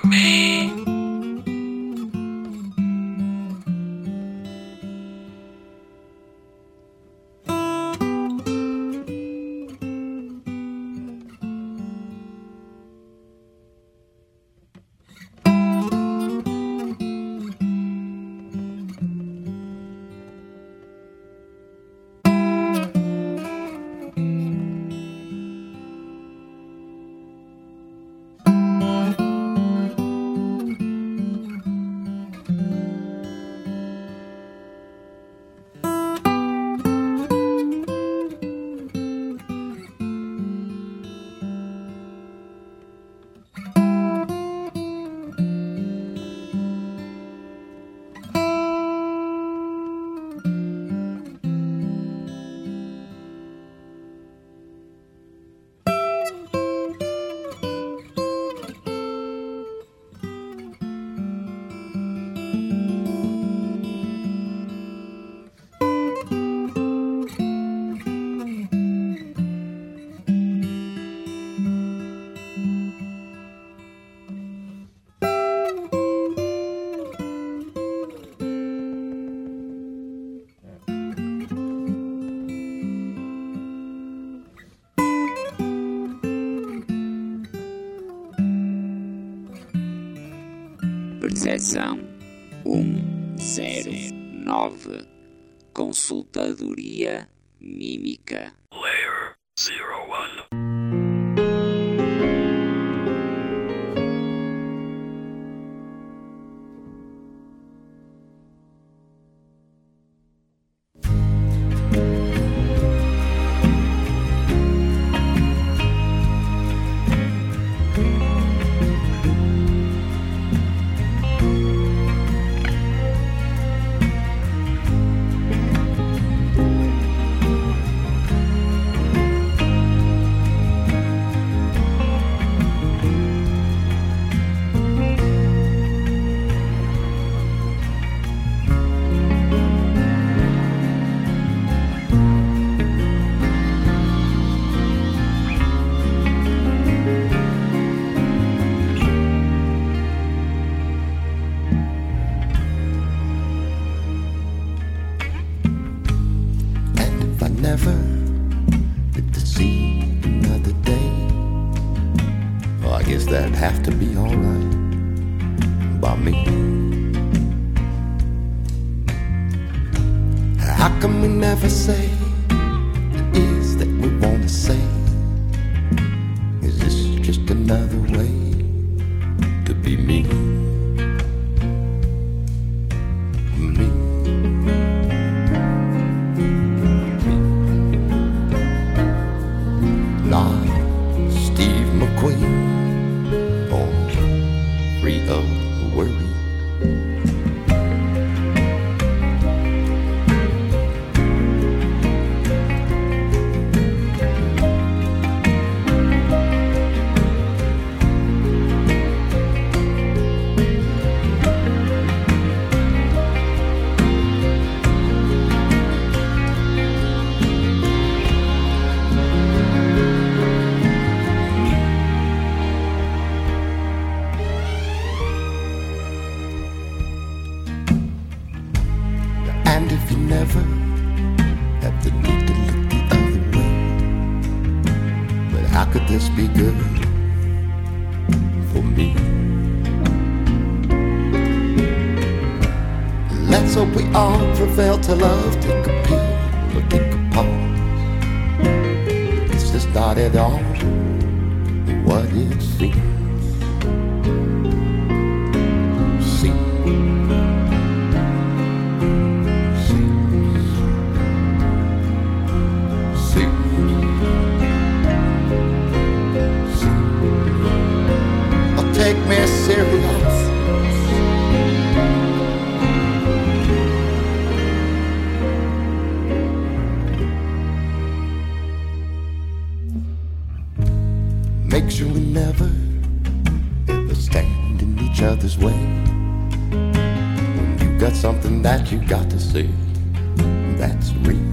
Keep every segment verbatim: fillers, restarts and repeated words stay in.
me. Percepção um zero nove. Consultadoria mímica. Layer zero one. Never get to see another day. Well, I guess that'd have to be alright by me. How come we never say it is that we wanna say? Is this just another way to be me? Me. Steve McQueen, oh, free of worry. And if you never have the need to look the other way, but how could this be good for me? Let's hope we all prevail to love. Take a pill or take a pause. This is not at all what it seems. Take me serious. Make sure we never ever stand in each other's way. When you got something that you got to say, that's real.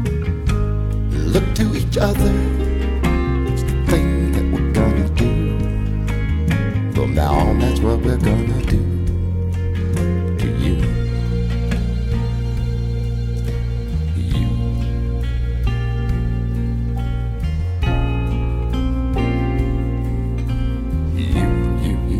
Look to each other. It's the thing that we're gonna do. Now that's what we're gonna do to you. You. You, you, you.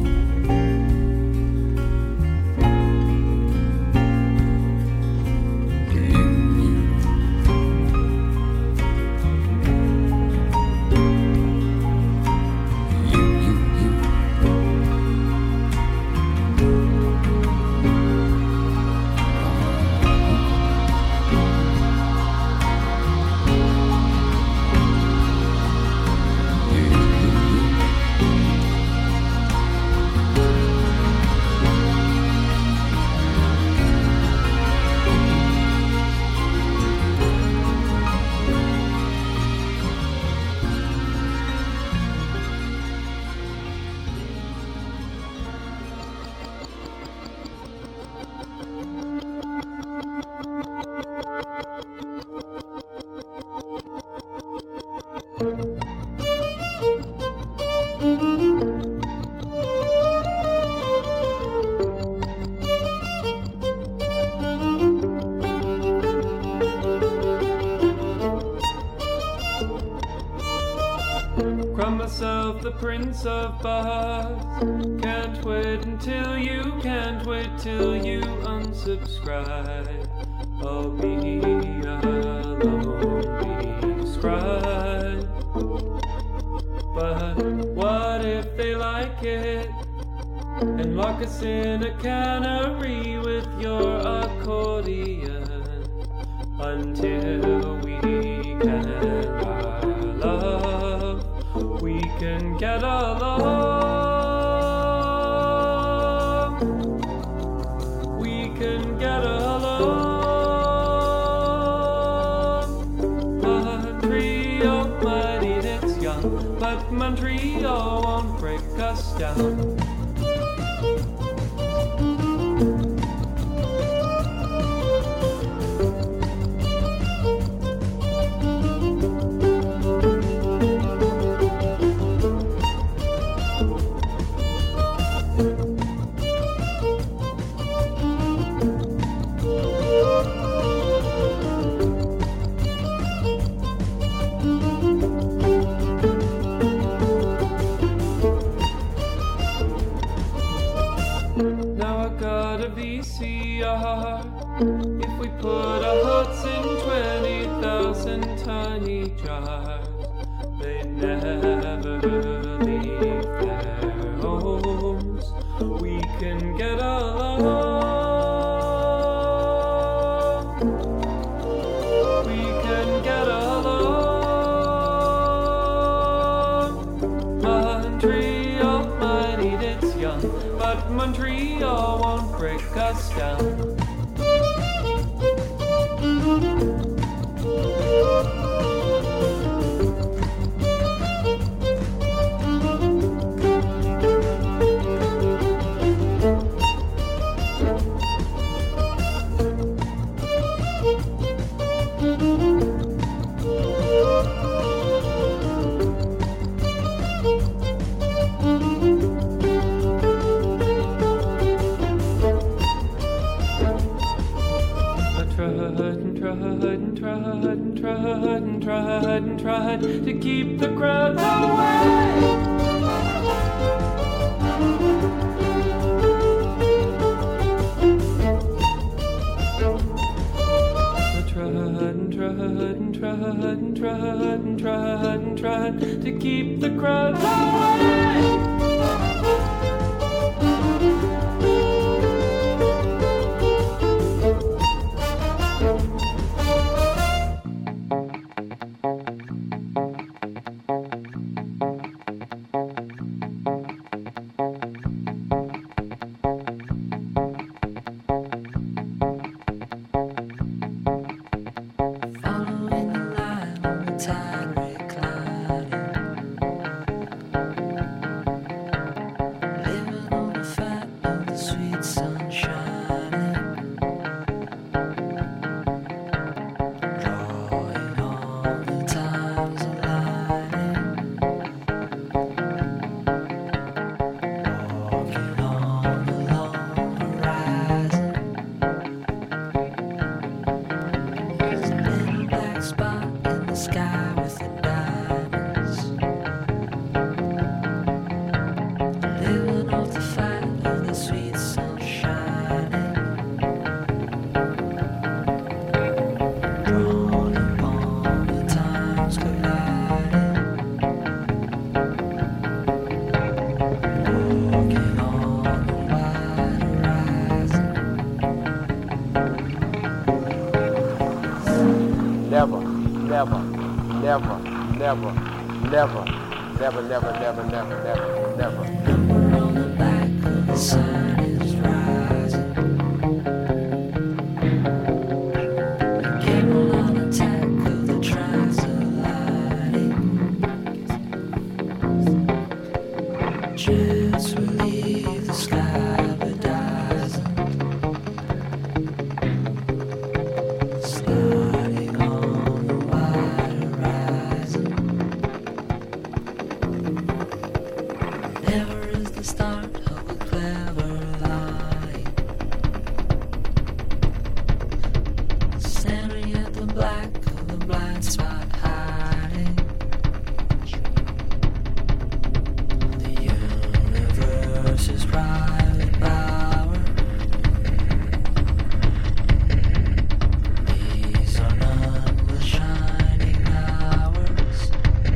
Crown myself the Prince of Bars. Can't wait until you, can't wait till you unsubscribe. I'll be a lonely scribe. But what if they like it and lock us in a cannery with your accordion until we can our love, we can get along, we can get along. Montreal might eat its young, but Montreal won't break us down. V C R. If we put our hearts in twenty thousand tiny jars, they'd never leave their homes. We can get along, we can get along. Montreal might eat its young, but Montreal won't break us down. And tried and tried to keep the crowds away. I tried and tried and tried and tried and tried and tried to keep the crowds away. never, never, never, never, never, never, never, never, never, never. Number on the back of the sun is rising. The cable on attack of the transatlantic. Jets will leave the sky bedizened. Sliding on the wide horizon. Never is the start of a clever lie. Staring at the black of the blind spot hiding. The universe is private power. These are none but shining hours.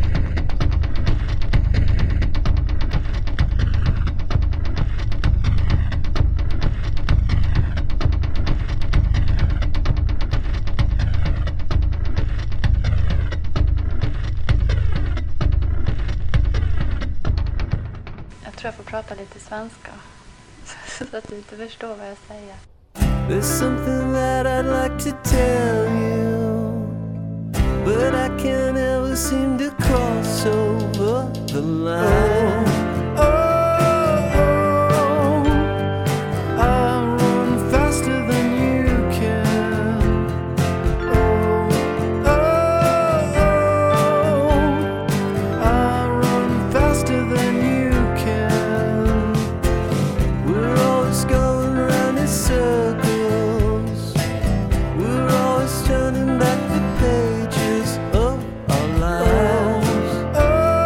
Jag tror jag får prata lite svenska så att du inte förstår vad jag säger. There's something that I'd like to tell you, but I can't ever seem to cross over the line. Oh, oh, I run faster than you can. Oh, oh, oh, I run faster than you can. We're always going round in circles. We're always turning back the pages of our lives. Oh,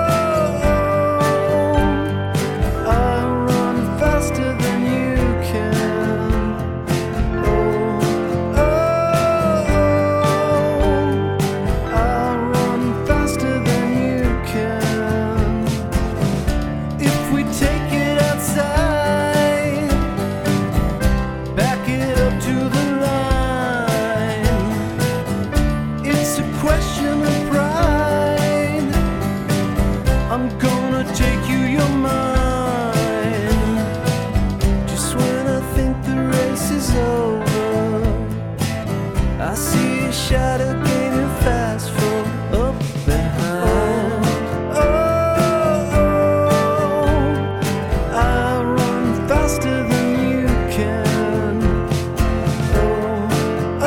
oh, I run faster than you can. Oh, oh, I run faster than you can. If we take it outside, back it up to the line. It's a question of pride. I'm gonna take you your mind. Just when I think the race is over, I see a shadow gaining fast from up behind. Oh, oh, I run faster than you can. Oh,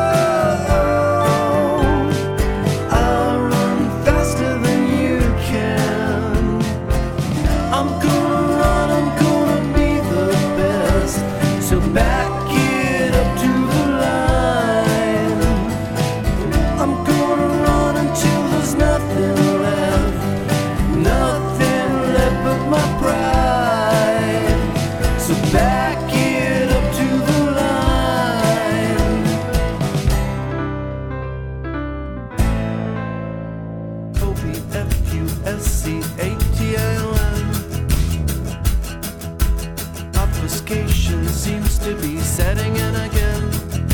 oh, I run faster than you can. I'm gonna run, I'm gonna be the best. So back it up to the line. I'm gonna run until there's nothing left. Nothing left but my pride. So back it up to the line. O B F U S C A T L N. Obfuscation seems to be setting in again.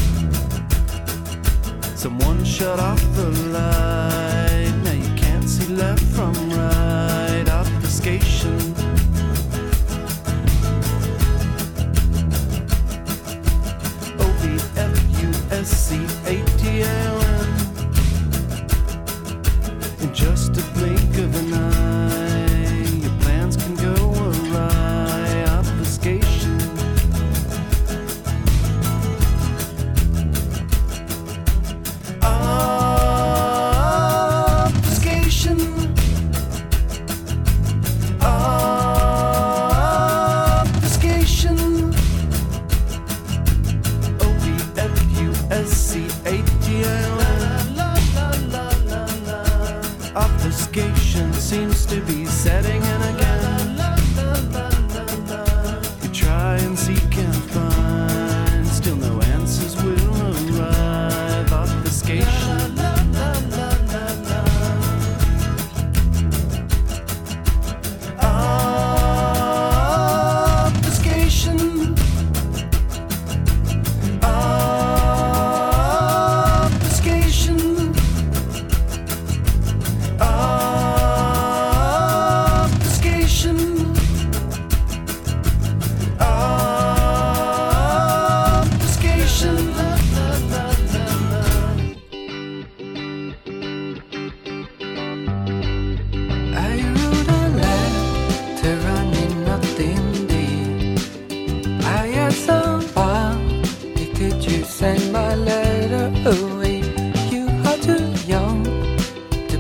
Someone shut off the light. Now you can't see left from right. Obfuscation. O B F U S C A T L N. In just a blink of an eye, your plans can go awry. Obfuscation. Obfuscation. Obfuscation. O B F U S C A T L N. Obfuscation seems to be setting in again. You try and seek and find, still no answers will arrive. Obfuscation. Obfuscation. Obfuscation.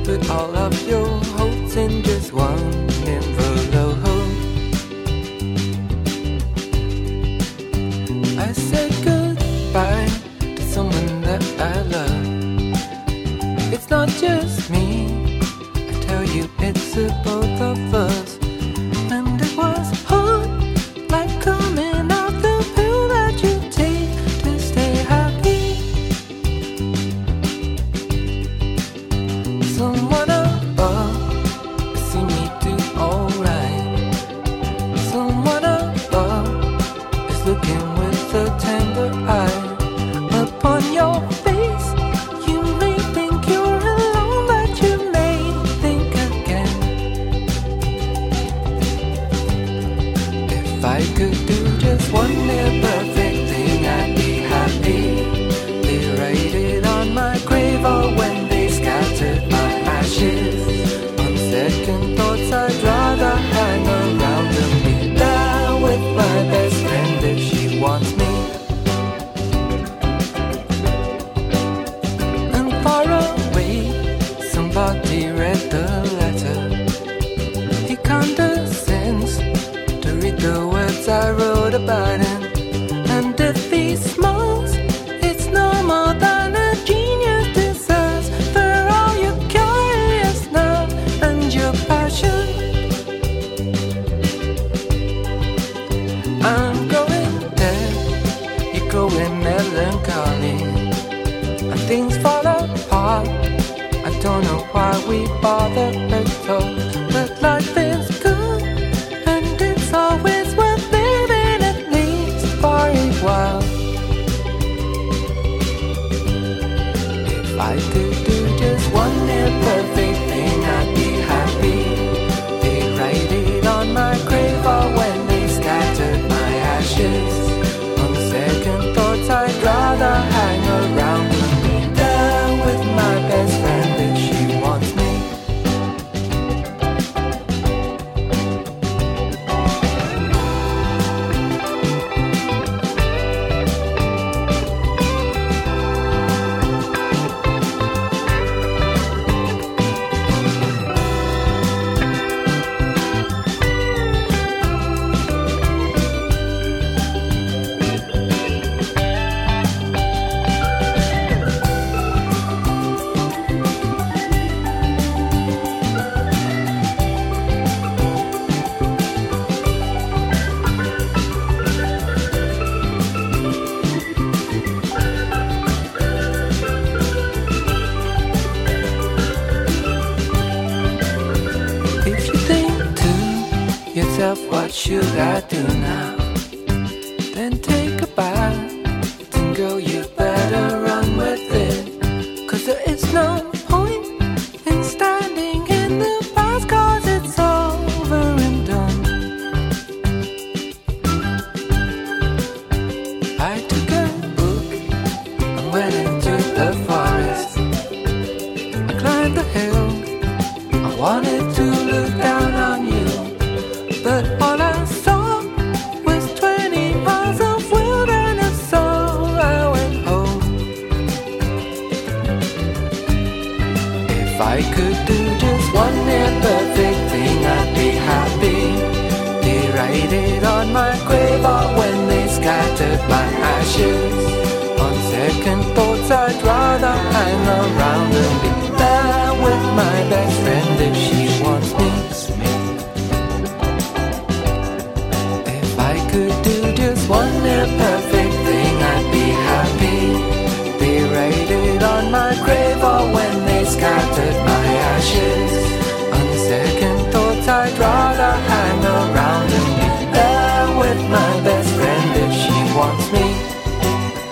put all of your hopes in just one envelope. I said goodbye to someone that I love. It's not just me, I tell you it's the both of us. And it was hard, like coming out the pill that you take to stay happy. Someone above see me do alright. Someone above is looking with a tender eye upon your face. You may think you're alone, but you may think again. If I could do just one near perfect thing, I'd be happy. They write it on my grave, or when they scattered my ashes. On second thoughts, I'd rather hang around and be there with my best friend if she wants me. And far away, somebody read the letter. He condescends to read the words I wrote about him. And if he smiles, it's no more than a genius deserves. For all your curiousness and your passion, I'm growing dead, you're growing melancholy, and things fall apart. I don't know why we bother at all, but life is good, and it's always worth living, at least for a while. If I could do just one near perfect thing, I'd be happy. They write it on my grave, or when they scattered my ashes. On second thoughts, I'd rather hang around and be there with my best friend if she wants me. If you think to yourself, what should I do now? Then take a bath, and girl, you better run with it. Cause there is no point in standing in the past, cause it's over and done. I took a book and went into the forest. I climbed the hill, I wanted to look down on you, but all I saw was twenty miles of wilderness, so I went home. If I could do just one near perfect thing, I'd be happy. They write it on my grave, or when they scattered my ashes. On second thoughts, I'd rather hang around and be there with my best friend if she wants me. If I could do just one near perfect thing, I'd be happy. They write it on my grave, or when they scattered my ashes. On second thoughts, I'd rather hang around and be there with my best friend if she wants me.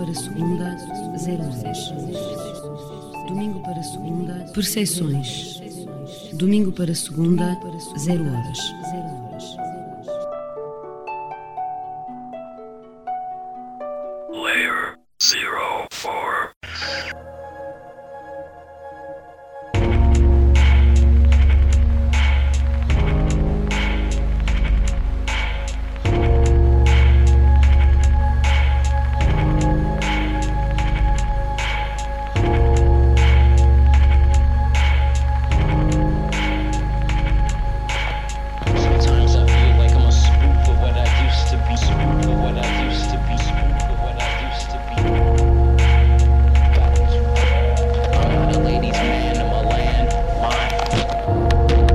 para segunda, zero horas. Domingo para segunda, percepções. Domingo para segunda, zero horas. Layer zero four. Sometimes I feel like I'm a spook of what I used to be, spook of what I used to be, spook of what I used to be. I'm not a ladies' man, I'm a landmine.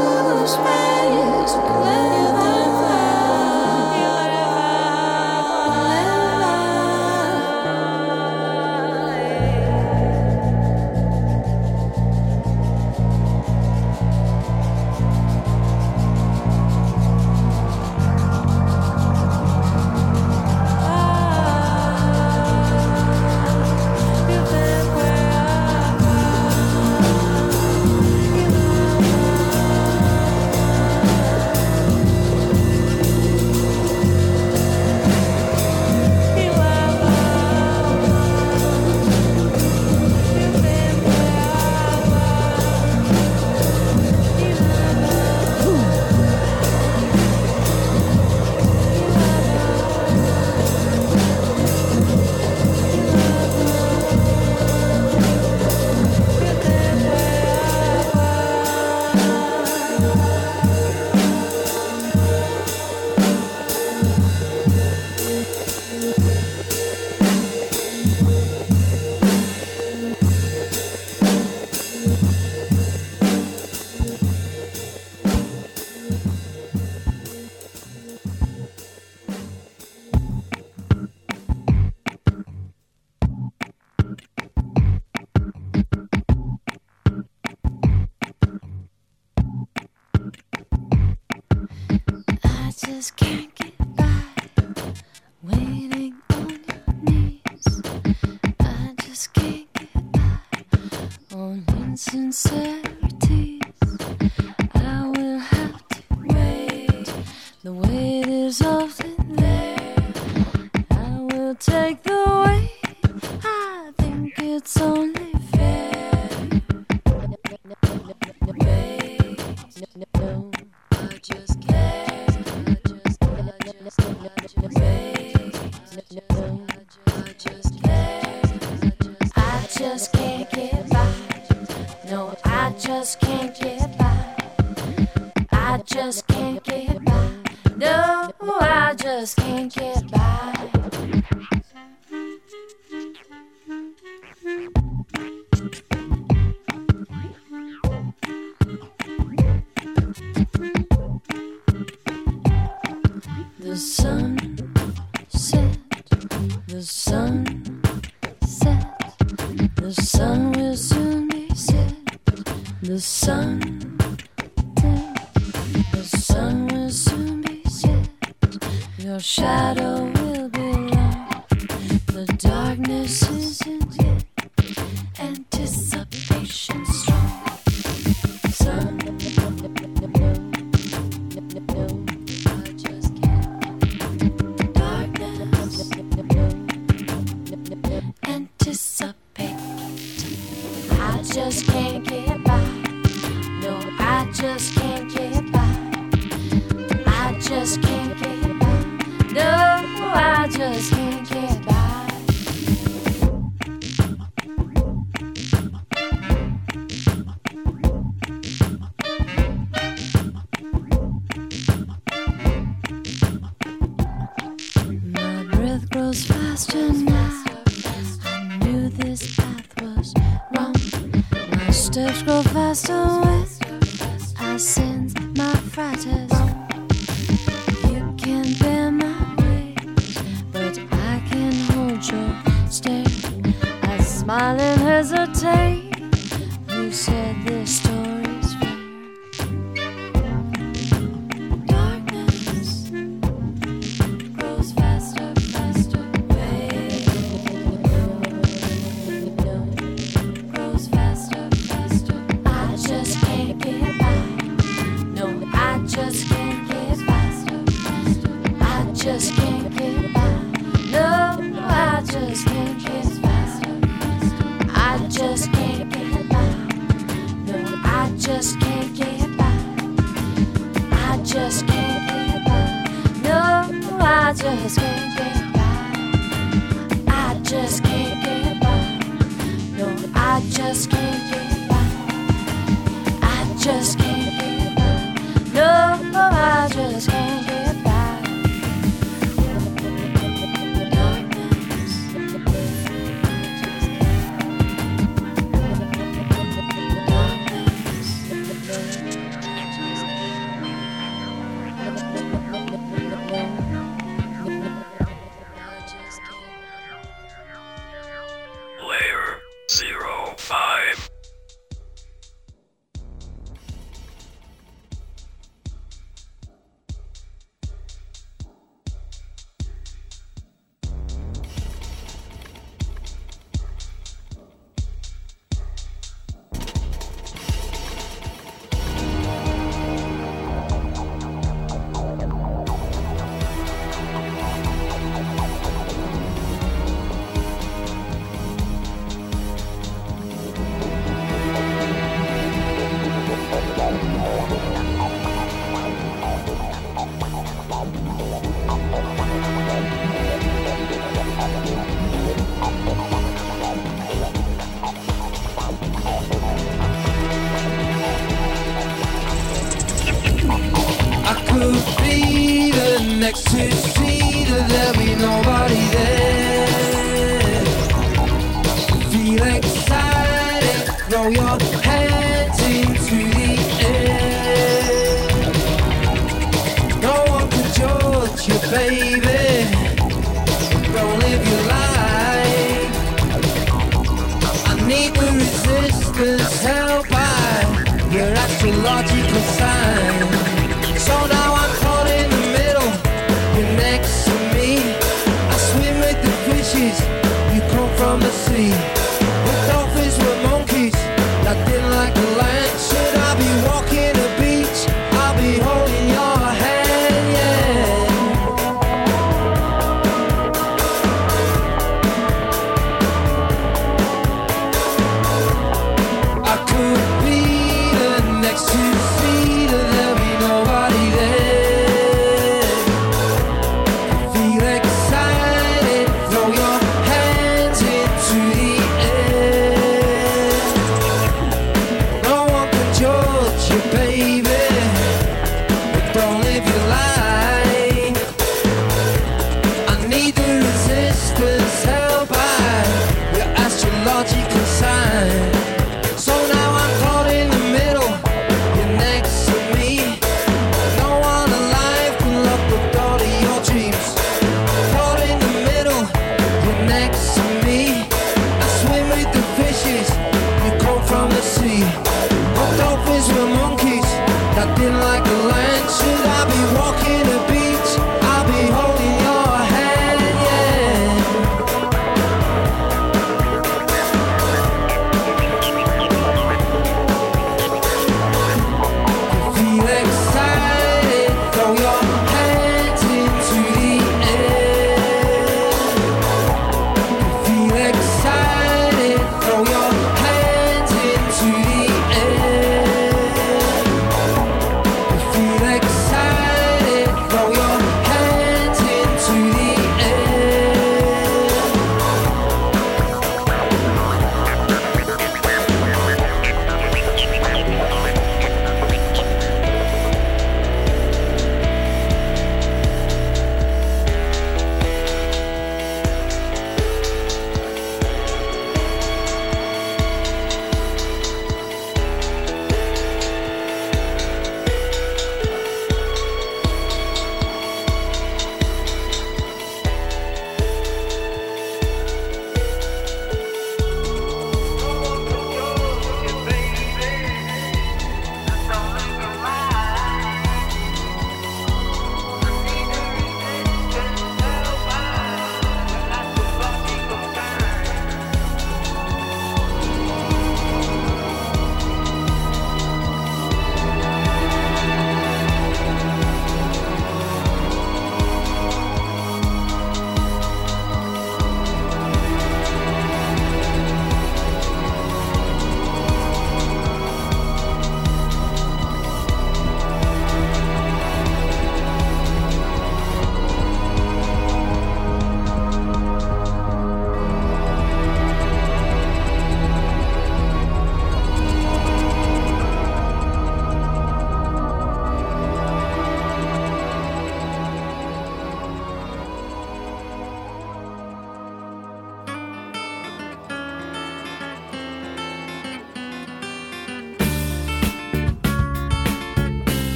just can't get by waiting on your knees. I just can't get by on insincerities. I will have to wait. The weight is often there. I will take the weight. I think it's only fair. No, I just can't. I just can't get by. No, I just can't get by. I just can't get by. No, I just can't get by. The sun set, the sun set, the sun will soon be set. The sun set, the sun will soon be set. Your shadow will be long. The darkness isn't yet. Anticipation strong. Sun. Anticipate. I just can't get by. No, I just can't get by. I just can't get by. No, I just can't get by. My breath grows faster now. This path was wrong. My steps grow faster when I sense my fright. You can't bear my weight, but I can hold your stare. I smile and hesitate. You said this story's fair. Darkness grows faster, faster. Just can't get faster, faster. I just can't get by. No, I just can't get faster, faster. I just can't get by. No, I just can't get by. I just can't get by. No, I just can't get by. I just can't get by. No, I just can't get by. I just can't get by. No, I just can't get by. Darkness. Next to see that there'll be nobody there. Feel excited, throw your hands into the air. No one can judge you, baby. Don't live your life. I need the resistance, help by your astrological sign. So now I'm caught in the middle. You're next to me. I swim with the fishes. You come from the sea. The dolphins were monkeys that didn't like the land. Should I be walking the beach? I'll be holding your hand, yeah. I could be the next to see that there'll be nobody there. Feel excited, throw your hands into the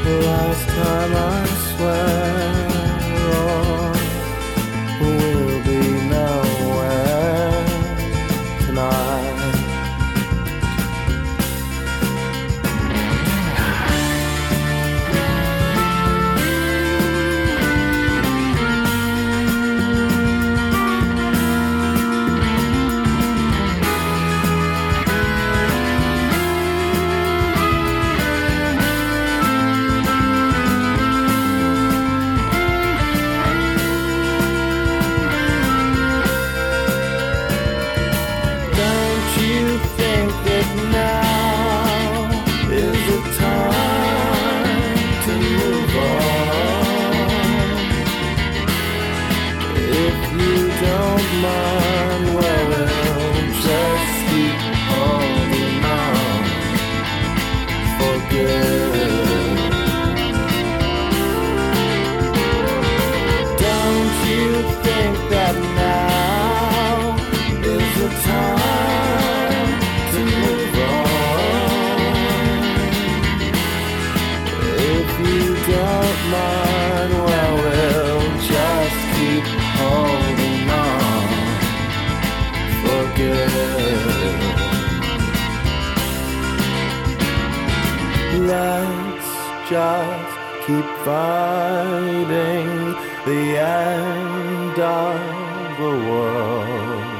last time I swear, or we'll be nowhere tonight. Just keep fighting the end of the world.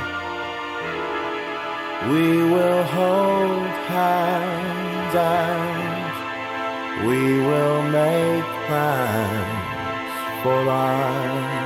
We will hold hands and we will make plans for life.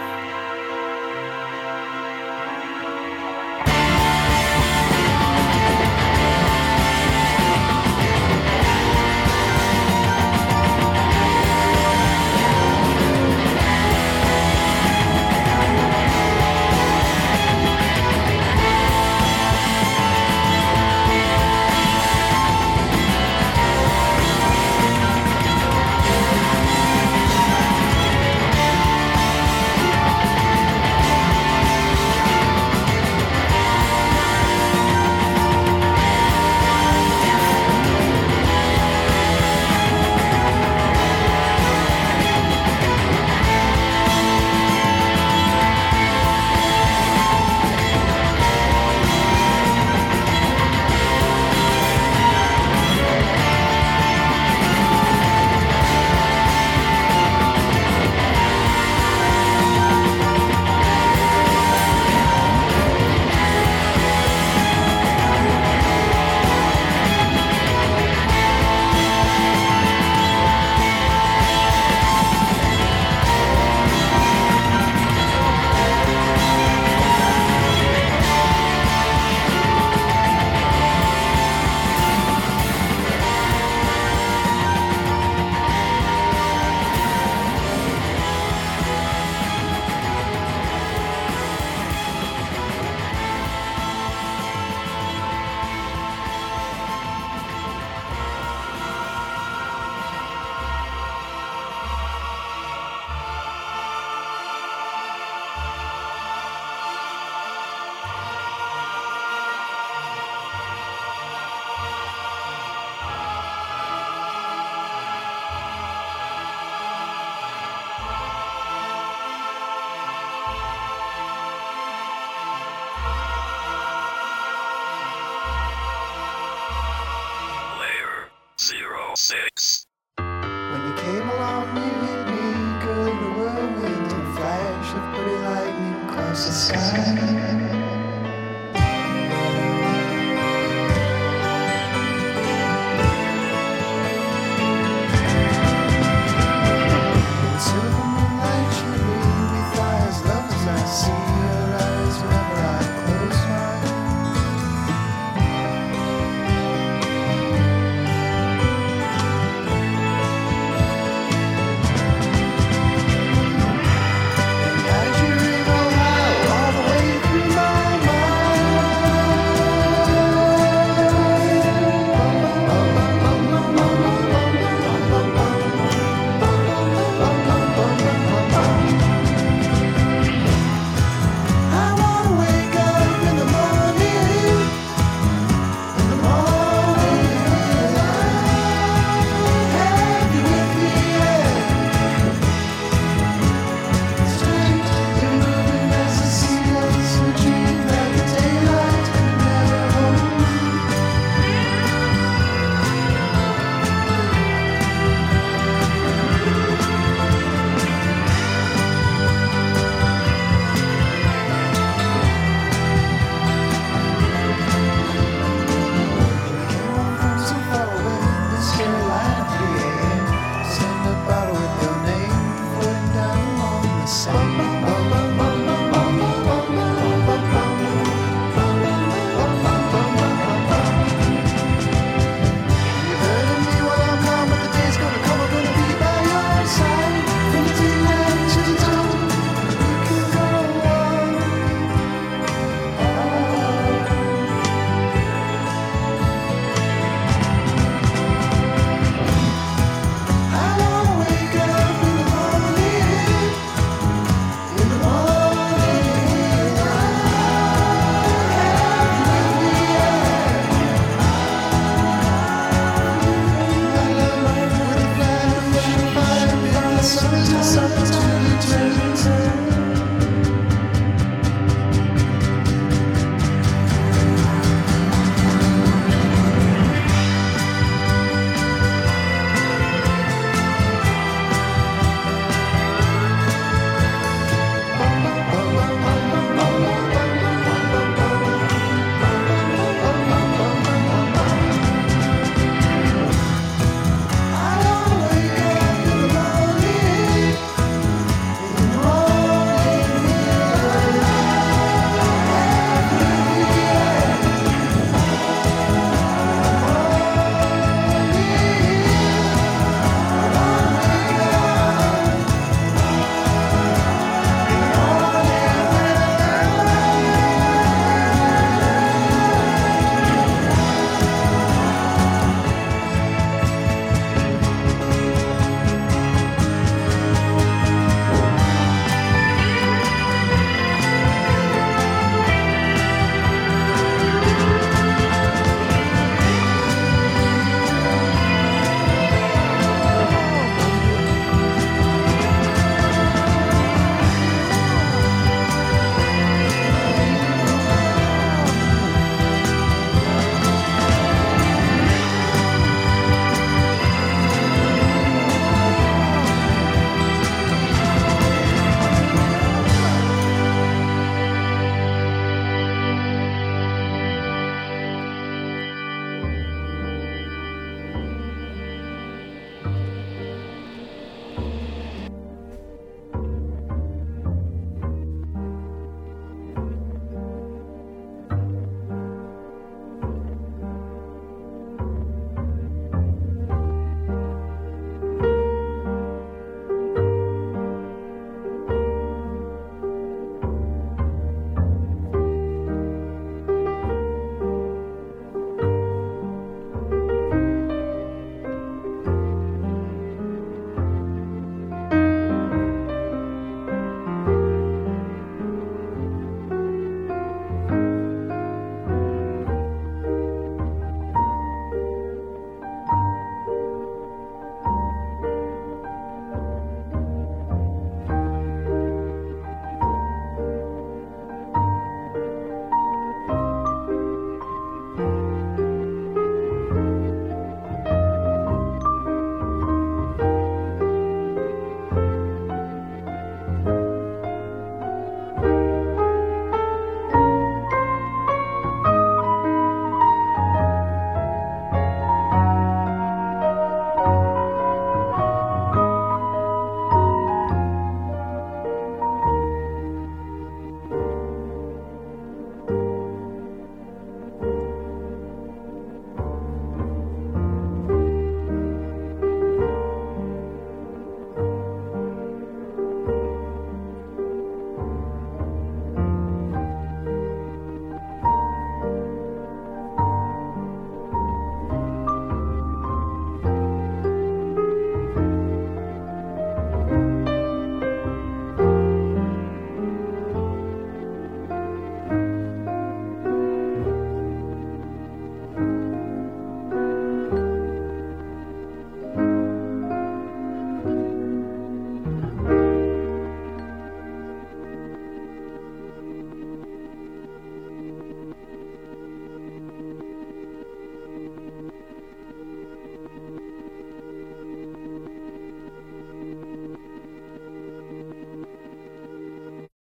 Six. When you came along, you hit me, girl, in a whirlwind, and a flash of pretty lightning across the sky.